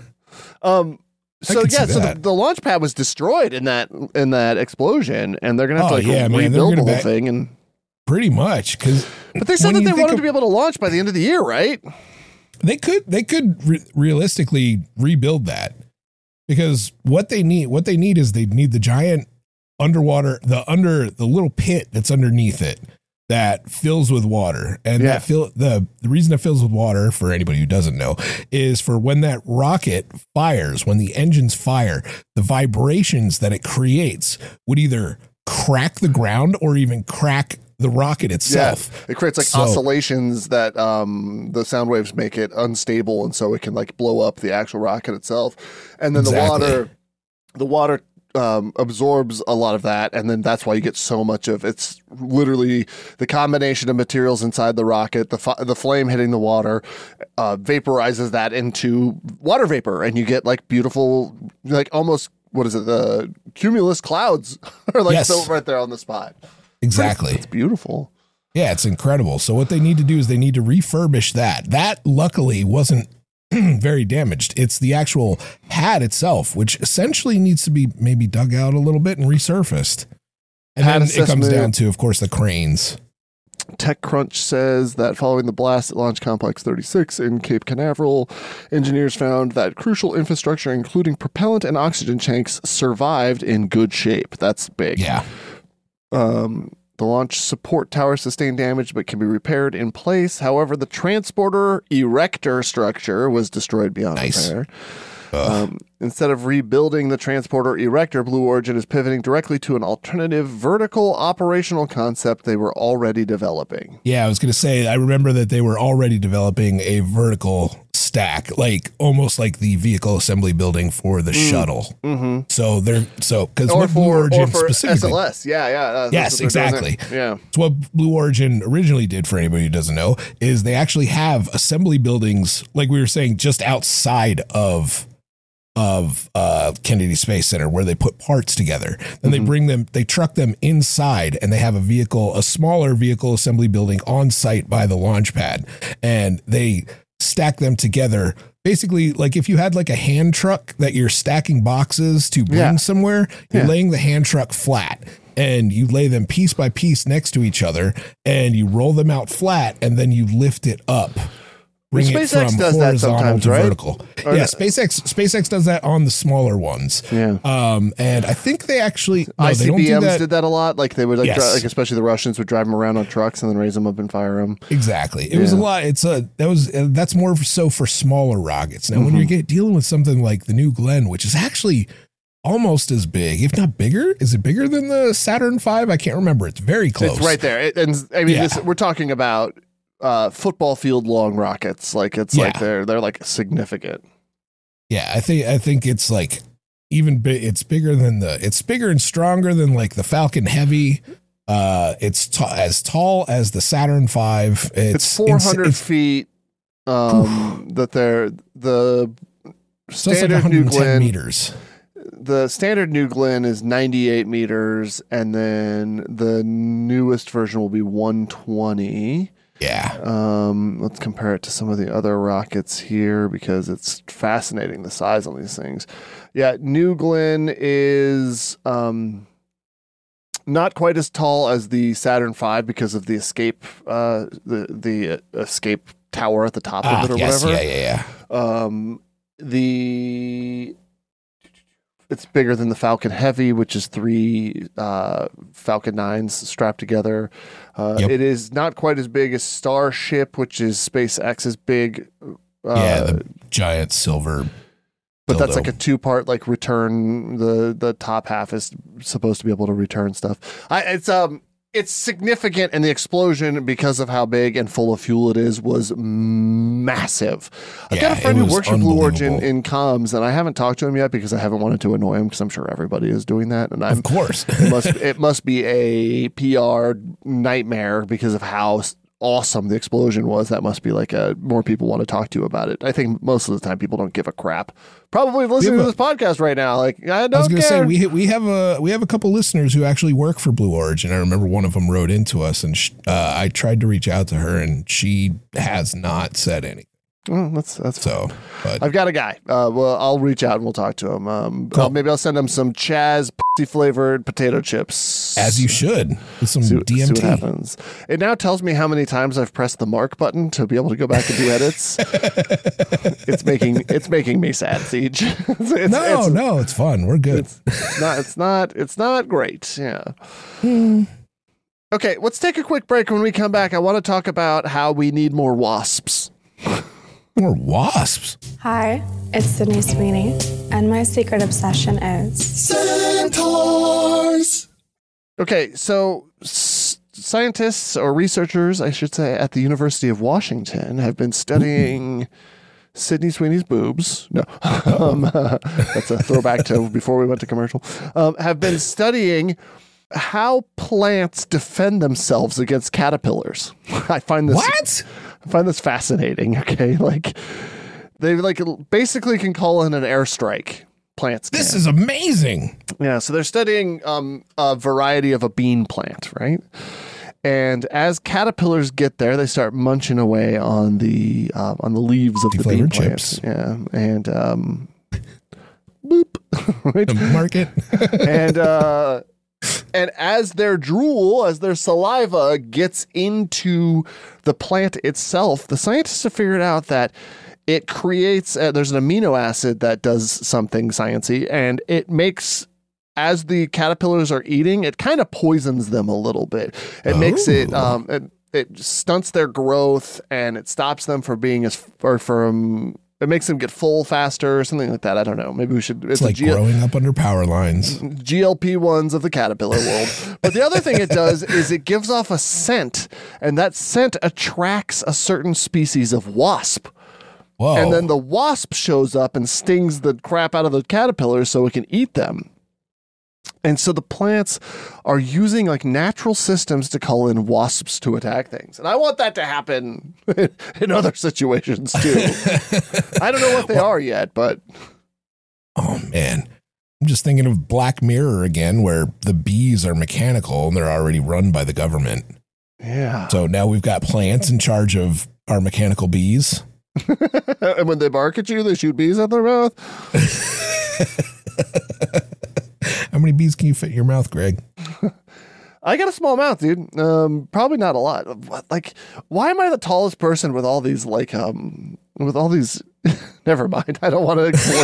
So the launch pad was destroyed in that explosion, and they're gonna have to rebuild the whole thing. And pretty much but they said that they wanted to be able to launch by the end of the year, right? They could realistically rebuild that, because what they need is they need the giant underwater the little pit that's underneath it that fills with water. And the reason it fills with water, for anybody who doesn't know, is for when that rocket fires, when the engines fire, the vibrations that it creates would either crack the ground or even crack the rocket itself. Yeah, it creates like oscillations that the sound waves make it unstable, and so it can like blow up the actual rocket itself. And then the water absorbs a lot of that, and then that's why you get so much of it's literally the combination of materials inside the rocket, the flame hitting the water vaporizes that into water vapor, and you get like beautiful, like almost, what is it, the cumulus clouds are like built right there on the spot. Exactly. It's beautiful. Yeah, it's incredible. So what they need to do is they need to refurbish that. That luckily wasn't very damaged. It's the actual pad itself, which essentially needs to be maybe dug out a little bit and resurfaced. And then it comes down to, of course, the cranes. TechCrunch says that following the blast at Launch Complex 36 in Cape Canaveral, engineers found that crucial infrastructure, including propellant and oxygen tanks, survived in good shape. That's big. Yeah. The launch support tower sustained damage but can be repaired in place. However, the transporter erector structure was destroyed beyond repair. Instead of rebuilding the transporter erector, Blue Origin is pivoting directly to an alternative vertical operational concept they were already developing. Yeah, I was going to say, I remember that they were already developing a vertical stack, like almost like the vehicle assembly building for the shuttle. Mm-hmm. So because what Blue Origin specifically, SLS, yes, exactly. Yeah, it's what Blue Origin originally did. For anybody who doesn't know, is they actually have assembly buildings, like we were saying, just outside of Kennedy Space Center, where they put parts together. Then they truck them inside, and they have a smaller vehicle assembly building on site by the launch pad, and they stack them together. Basically, like if you had like a hand truck that you're stacking boxes to bring somewhere, you're laying the hand truck flat, and you lay them piece by piece next to each other, and you roll them out flat, and then you lift it up. Bring SpaceX it from does that sometimes, to right? vertical. Yeah, SpaceX does that on the smaller ones. Yeah. And I think they actually ICBMs did that a lot. Like they would like especially the Russians would drive them around on trucks and then raise them up and fire them. Exactly. It was a lot. That's more so for smaller rockets. Now when you're dealing with something like the New Glenn, which is actually almost as big, if not bigger. Is it bigger than the Saturn V? I can't remember. It's very close. It's right there. We're talking about football field long rockets. Like like they're like significant. Yeah, I think it's like it's bigger and stronger than like the Falcon Heavy. It's as tall as the Saturn V. It's 400 feet. That they're the standard like 110 New Glenn meters. the standard New Glenn is 98 meters, and then the newest version will be 120. Yeah. Let's compare it to some of the other rockets here because it's fascinating the size on these things. Yeah, New Glenn is not quite as tall as the Saturn V because of the escape the escape tower at the top of it or whatever. Yeah. It's bigger than the Falcon Heavy, which is 3 Falcon 9s strapped together. It is not quite as big as Starship, which is SpaceX's big. The giant silver. But that's dildo. like a 2-part like return. The top half is supposed to be able to return stuff. It's significant, and the explosion, because of how big and full of fuel it is, was massive. I've got a friend who works for Blue Origin in comms, and I haven't talked to him yet because I haven't wanted to annoy him because I'm sure everybody is doing that. And of course, it must be a PR nightmare because of how awesome the explosion was. That must be like more people want to talk to you about it. I think most of the time people don't give a crap. Probably listening to this podcast right now, like I don't care. I was going to say we have a couple listeners who actually work for Blue Origin. I remember one of them wrote into us, and I tried to reach out to her, and she has not said anything. Well, that's so. But I've got a guy. Well, I'll reach out and we'll talk to him. Cool. Maybe I'll send him some Chaz flavored potato chips. As you should, with some DMT. See what happens. It now tells me how many times I've pressed the mark button to be able to go back and do edits. It's making me sad, Siege. It's fun. We're good. It's not great. Yeah. Okay, let's take a quick break. When we come back, I want to talk about how we need more wasps. More wasps? Hi, it's Sydney Sweeney, and my secret obsession is centaurs. Okay, so scientists or researchers, I should say, at the University of Washington have been studying Sydney Sweeney's boobs. No, that's a throwback to before we went to commercial. Have been studying how plants defend themselves against caterpillars. I find this fascinating. Okay, like they basically can call in an airstrike. Plants can. This is amazing. Yeah, so they're studying a variety of a bean plant, right? And as caterpillars get there, they start munching away on the leaves of the bean chips. plant. Yeah, and boop, right? Market. And as their drool, as their saliva gets into the plant itself, the scientists have figured out that it creates, there's an amino acid that does something sciencey, and it makes, as the caterpillars are eating, it kind of poisons them a little bit. It makes it stunts their growth, and it stops them from being it makes them get full faster or something like that. I don't know. Maybe we should. It's like growing up under power lines. GLP-1s of the caterpillar world. But the other thing it does is it gives off a scent, and that scent attracts a certain species of wasp. Whoa. And then the wasp shows up and stings the crap out of the caterpillars so it can eat them. And so the plants are using like natural systems to call in wasps to attack things. And I want that to happen in other situations too. I don't know what they are yet, but. Oh man. I'm just thinking of Black Mirror again, where the bees are mechanical and they're already run by the government. Yeah. So now we've got plants in charge of our mechanical bees. And when they bark at you, they shoot bees out their mouth. How many bees can you fit in your mouth, Greg? I got a small mouth, dude. Probably not a lot. Like, why am I the tallest person with all these, never mind. I don't want to explain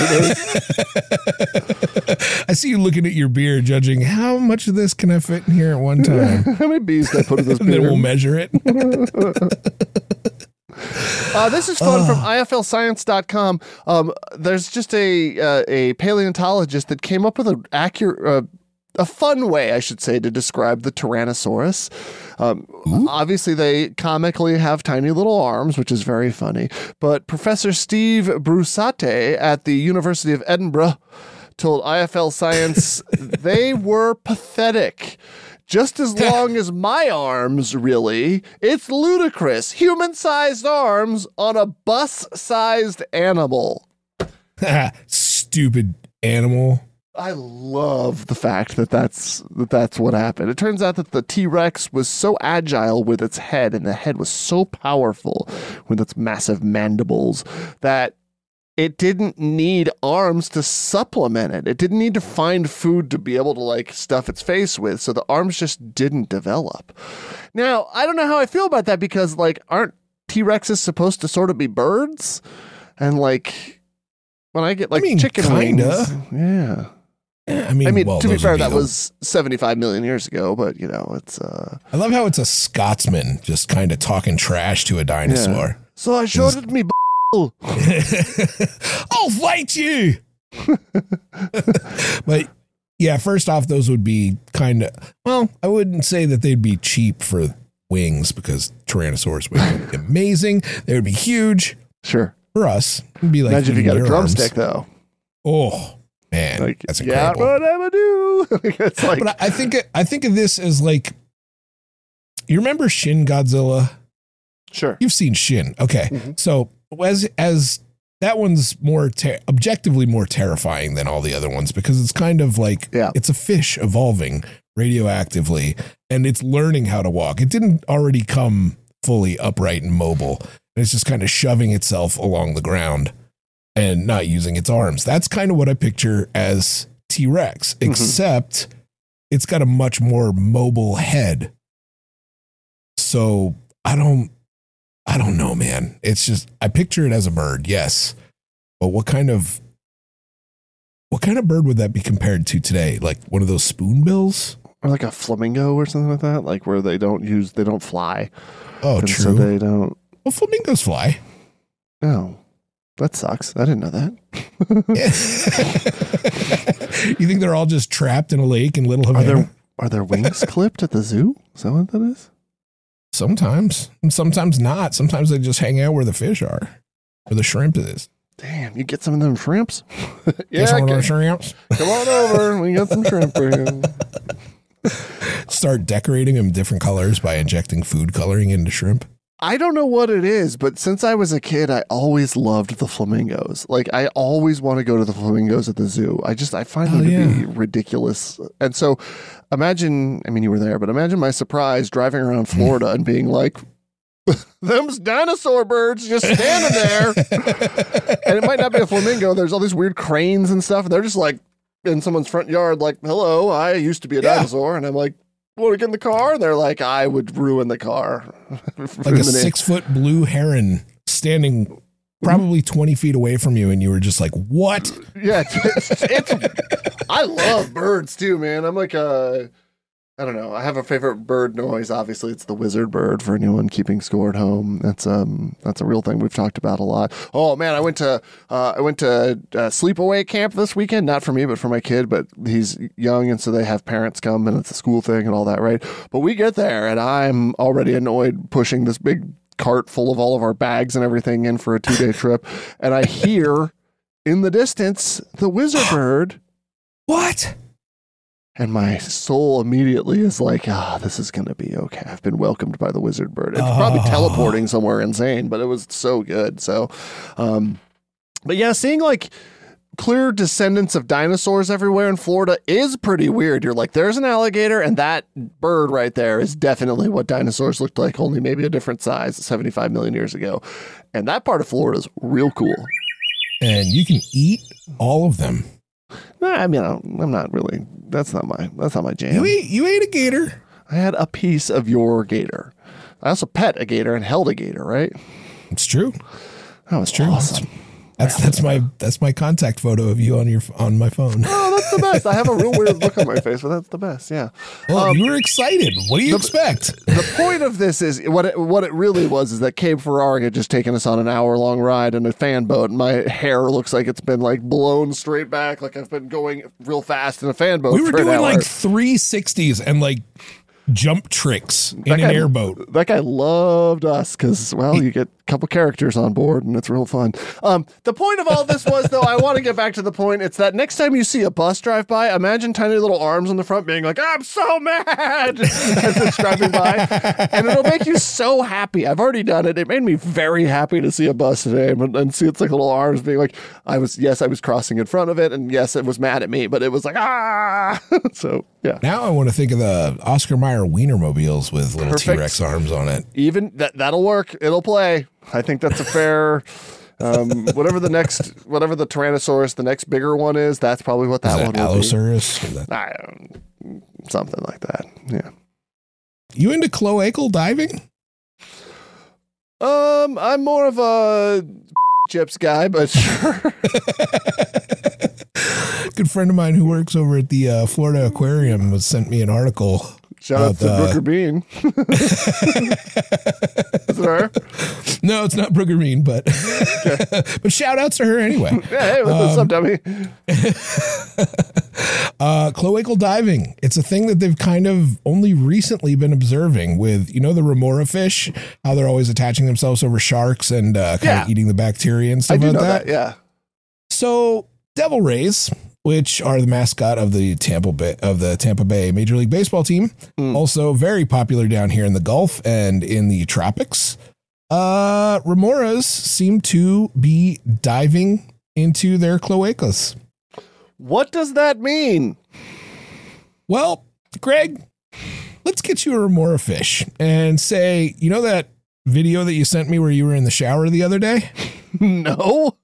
it. I see you looking at your beer, judging how much of this can I fit in here at one time. How many bees can I put in this beer? And then we'll measure it. This is fun from IFLscience.com. There's just a paleontologist that came up with a fun way, I should say, to describe the Tyrannosaurus. Obviously, they comically have tiny little arms, which is very funny. But Professor Steve Brusate at the University of Edinburgh told IFL Science they were pathetic. Just as long as my arms, really. It's ludicrous. Human-sized arms on a bus-sized animal. Stupid animal. I love the fact that that's what happened. It turns out that the T-Rex was so agile with its head, and the head was so powerful with its massive mandibles that it didn't need arms to supplement it. It didn't need to find food to be able to like stuff its face with. So the arms just didn't develop. Now, I don't know how I feel about that because like aren't T-Rexes supposed to sort of be birds? And like when I get like chicken wings. Yeah. I mean, well, to be fair, that was 75 million years ago, but you know, it's I love how it's a Scotsman just kind of talking trash to a dinosaur. Yeah. So I showed it me I'll fight you. But yeah, first off, those would be kind of, well, I wouldn't say that they'd be cheap for wings because Tyrannosaurus would be amazing. They would be huge. Sure. For us, it'd be like, imagine if you got a drumstick though. Oh man, like, that's incredible. Yeah, whatever do. It's like, but I think of this as like, you remember Shin Godzilla? Sure. You've seen Shin. Okay. Mm-hmm. So as that one's more objectively more terrifying than all the other ones because it's kind of like, it's a fish evolving radioactively and it's learning how to walk. It didn't already come fully upright and mobile. It's just kind of shoving itself along the ground and not using its arms. That's kind of what I picture as T-Rex, except it's got a much more mobile head. So I don't know, man. It's just, I picture it as a bird. Yes. But what kind of bird would that be compared to today? Like one of those spoonbills? Or like a flamingo or something like that? Like where they don't fly. Oh, true. So they don't. Well, flamingos fly. Oh, that sucks. I didn't know that. You think they're all just trapped in a lake in Little Havana? Are their wings clipped at the zoo? Is that what that is? Sometimes. And sometimes not. Sometimes they just hang out where the fish are. Where the shrimp is. Damn, you get some of them shrimps? Yeah, some of those shrimps? Come on over. We got some shrimp for you. Start decorating them different colors by injecting food coloring into shrimp. I don't know what it is, but since I was a kid, I always loved the flamingos. Like, I always want to go to the flamingos at the zoo. I find them to be ridiculous. And so imagine, I mean, you were there, but imagine my surprise driving around Florida and being like, them's dinosaur birds just standing there. And it might not be a flamingo. There's all these weird cranes and stuff. And they're just like in someone's front yard, like, hello, I used to be a dinosaur. And I'm like, want to get in the car? And they're like, I would ruin the car. Like a 6-foot blue heron standing probably 20 feet away from you. And you were just like, what? Yeah. I love birds too, man. I'm like, I don't know. I have a favorite bird noise. Obviously, it's the wizard bird for anyone keeping score at home. That's a real thing we've talked about a lot. Oh man, I went to sleepaway camp this weekend. Not for me, but for my kid. But he's young, and so they have parents come, and it's a school thing and all that, right? But we get there, and I'm already annoyed pushing this big cart full of all of our bags and everything in for a 2-day trip, and I hear in the distance the wizard bird. What? And my soul immediately is like, this is going to be okay. I've been welcomed by the wizard bird. It's probably teleporting somewhere insane, but it was so good. So, but yeah, seeing like clear descendants of dinosaurs everywhere in Florida is pretty weird. You're like, there's an alligator, and that bird right there is definitely what dinosaurs looked like, only maybe a different size 75 million years ago. And that part of Florida is real cool. And you can eat all of them. I mean, I'm not really. That's not my jam. You ate a gator. I had a piece of your gator. I also pet a gator and held a gator. Right? It's true. That was true. Awesome. That's my contact photo of you on my phone. Oh, that's the best. I have a real weird look on my face, but that's the best. Yeah. Well, you were excited. What do you expect? The point of this is what it really was is that Cape Ferrari had just taken us on an hour-long ride in a fan boat, and my hair looks like it's been like blown straight back, like I've been going real fast in a fan boat. We were doing like 360s and like jump tricks in an airboat. That guy loved us because, well, you get a couple characters on board and it's real fun. The point of all this was, though, I want to get back to the point. It's that next time you see a bus drive by, imagine tiny little arms on the front being like, I'm so mad as it's driving by. And it'll make you so happy. I've already done it. It made me very happy to see a bus today and see its like little arms being like, I was crossing in front of it. And yes, it was mad at me, but it was like, ah. So, yeah. Now I want to think of the Oscar Mayer Wienermobiles with little Perfect. T-Rex arms on it. Even that'll work. It'll play. I think that's a fair, whatever the Tyrannosaurus, the next bigger one is, that's probably what that one will Allosaurus? be. Something like that. Yeah. You into cloacal diving? I'm more of a chips guy, but sure. Good friend of mine who works over at the Florida Aquarium sent me an article. Shout out to Brooker Bean. Is it her? No, it's not Brooker Bean, but but shout outs to her anyway. Yeah, hey, what's up, dummy? Cloacal diving. It's a thing that they've kind of only recently been observing with, the remora fish, how they're always attaching themselves over sharks and kind of eating the bacteria and stuff I do like know that. Yeah. So devil rays, which are the mascot of the Tampa Bay Major League Baseball team, also very popular down here in the Gulf and in the tropics. Remoras seem to be diving into their cloacas. What does that mean? Well, Greg, let's get you a remora fish and say, that video that you sent me where you were in the shower the other day? No.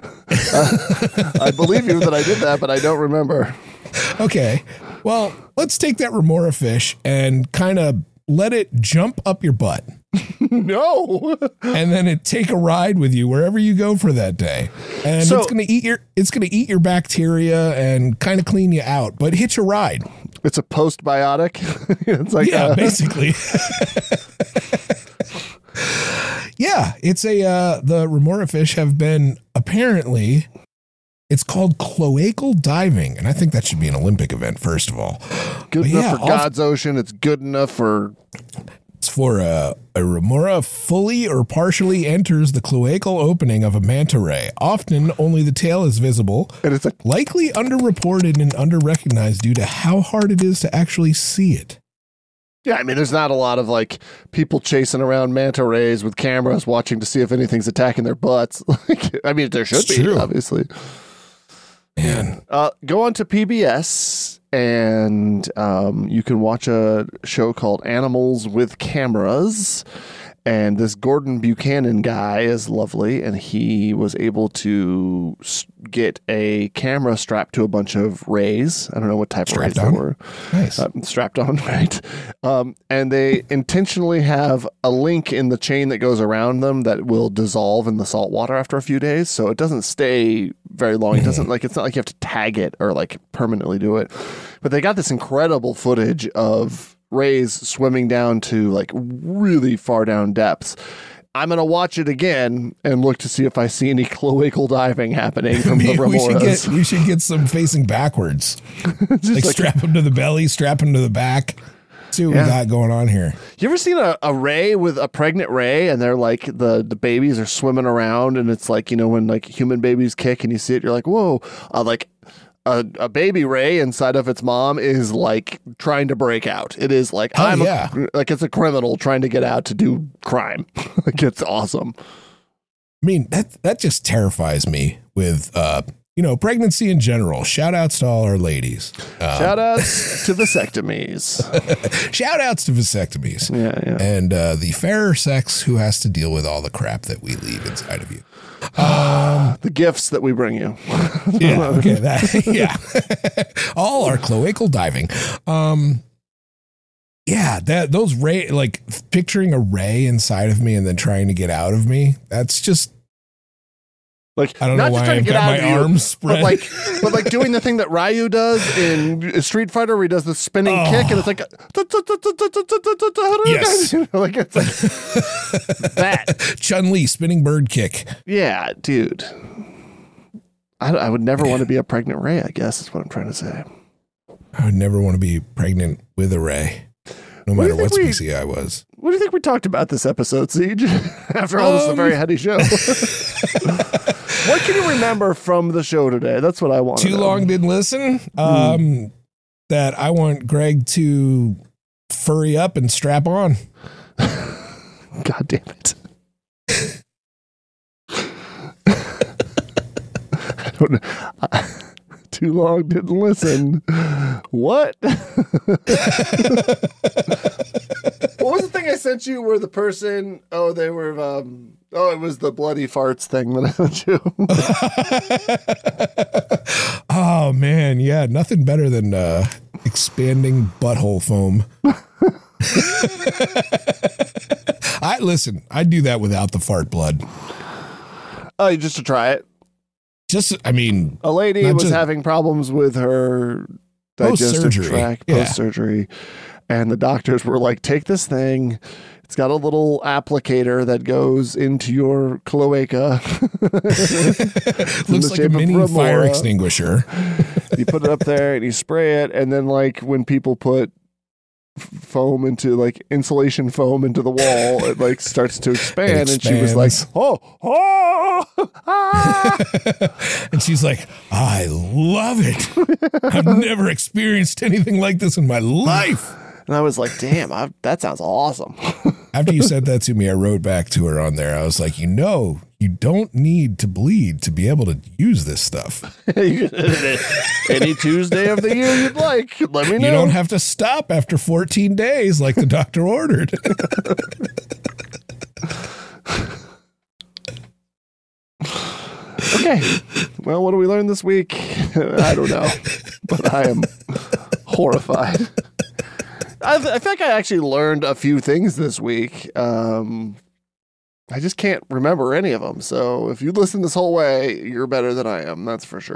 I believe you that I did that, but I don't remember. Okay. Well, let's take that remora fish and kind of let it jump up your butt. No. And then take a ride with you wherever you go for that day. And it's going to eat your bacteria and kind of clean you out, but hitch a ride. It's a postbiotic. It's like basically. Yeah, it's the remora fish have been apparently, it's called cloacal diving. And I think that should be an Olympic event, first of all. Good enough for God's ocean. It's good enough for... It's for a remora fully or partially enters the cloacal opening of a manta ray. Often only the tail is visible. And it's likely underreported and underrecognized due to how hard it is to actually see it. Yeah, I mean, there's not a lot of people chasing around manta rays with cameras watching to see if anything's attacking their butts. I mean, there should be, true. Obviously. Man. Go on to PBS and you can watch a show called Animals with Cameras. And this Gordon Buchanan guy is lovely, and he was able to get a camera strapped to a bunch of rays. I don't know what type of rays they were. Nice. Strapped on, right? And they intentionally have a link in the chain that goes around them that will dissolve in the salt water after a few days, so it doesn't stay very long. It doesn't it's not like you have to tag it or permanently do it. But they got this incredible footage of rays swimming down to really far down depths. I'm going to watch it again and look to see if I see any cloacal diving happening from the remoras. We should get some facing backwards. Strap them to the belly, strap them to the back. See what we got going on here. You ever seen a ray with a pregnant ray and they're the babies are swimming around and it's when human babies kick and you see it, you're like, whoa, a baby ray inside of its mom is trying to break out. It is it's a criminal trying to get out to do crime. It's awesome. I mean, that just terrifies me with, pregnancy in general. Shout outs to all our ladies. Shout outs to vasectomies. Shout outs to vasectomies. Yeah. And the fairer sex who has to deal with all the crap that we leave inside of you. The gifts that we bring you. Yeah. Okay. All our cloacal diving. Those ray, picturing a ray inside of me and then trying to get out of me. That's just. I don't know why I've got my arms spread. But doing the thing that Ryu does in Street Fighter where he does the spinning kick and it's yes. That. Chun-Li spinning bird kick. Yeah, dude. I would never want to be a pregnant Ray, I guess is what I'm trying to say. I would never want to be pregnant with a Ray. no matter what species I was. What do you think we talked about this episode, Siege? After all, this is a very heady show. What can you remember from the show today? That's what I want. Too long didn't listen. That I want Greg to furry up and strap on. God damn it. I don't know. Too long didn't listen. What? What was the thing I sent you where the person, they were, it was the bloody farts thing that I sent you. Oh, man. Yeah. Nothing better than expanding butthole foam. I do that without the fart blood. Oh, just to try it? A lady was having problems with her digestive tract post-surgery, and the doctors were like, take this thing. It's got a little applicator that goes into your cloaca. Looks like a mini fire extinguisher. You put it up there and you spray it, and then like when people put foam into like insulation foam into the wall, it like starts to expand. And she was like, and she's like, I love it. I've never experienced anything like this in my life. And I was like, damn, that sounds awesome. After you said that to me, I wrote back to her on there. I was like, you don't need to bleed to be able to use this stuff. Any Tuesday of the year you'd like, let me know. You don't have to stop after 14 days like the doctor ordered. Okay. Well, what did we learn this week? I don't know. But I am horrified. I think I actually learned a few things this week. I just can't remember any of them. So if you listen this whole way, you're better than I am. That's for sure.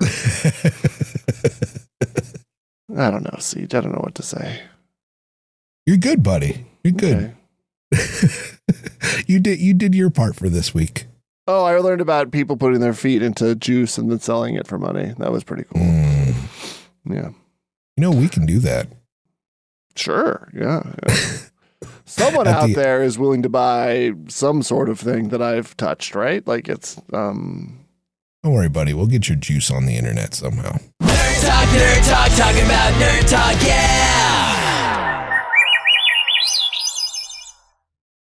I don't know, Siege. I don't know what to say. You're good, buddy. You're good. Okay. You did your part for this week. Oh, I learned about people putting their feet into juice and then selling it for money. That was pretty cool. Yeah. We can do that. Sure. Yeah. Someone out there is willing to buy some sort of thing that I've touched, right? Like it's, Don't worry, buddy. We'll get your juice on the internet somehow. Nerd talk, talking about nerd talk, yeah!